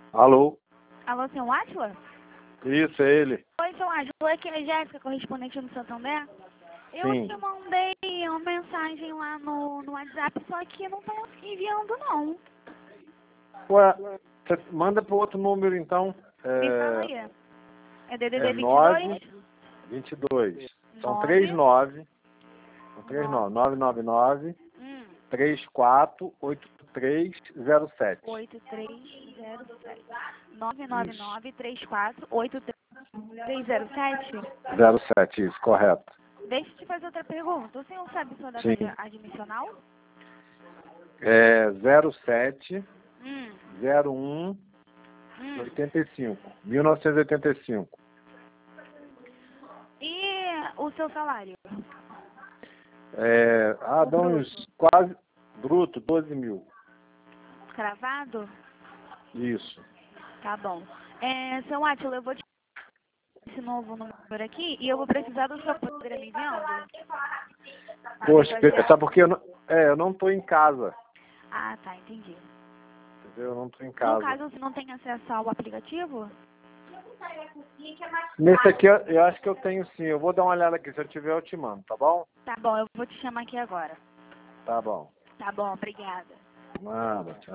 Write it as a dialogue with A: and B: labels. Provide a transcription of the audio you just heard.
A: Alô?
B: Alô, seu Átila?
A: Isso, é ele.
B: Oi, seu Átila, aqui é a Jéssica, correspondente do Santander. Eu
A: Sim.
B: te mandei uma mensagem lá no WhatsApp, só que não tá enviando, não.
A: Ué, você manda pro outro número então.
B: Me fala aí. É DDD
A: 22.
B: 22?
A: São
B: 9.
A: 39. São 39. 999 348307.
B: 8307. 999 348307.
A: 07, isso, correto.
B: Deixa eu te fazer outra pergunta. O senhor sabe sua data
A: Sim.
B: admissional?
A: É 07 01
B: Hum.
A: 85. 1985.
B: E o seu salário?
A: Dá uns quase bruto, 12 mil.
B: Cravado?
A: Isso.
B: Tá bom. Seu Átila, eu vou te esse novo número aqui e eu vou precisar do seu poder me enviando.
A: Poxa, sabe por quê? Eu não tô em casa.
B: Ah, tá, entendi.
A: Entendeu? Eu não tô em
B: No
A: casa.
B: caso, você não tem acesso ao aplicativo?
A: Nesse aqui eu acho que eu tenho sim. Eu vou dar uma olhada aqui. Se eu tiver, eu te mando, tá bom?
B: Tá bom, eu vou te chamar aqui agora.
A: Tá bom.
B: Tá bom, obrigada.
A: Nada, tchau.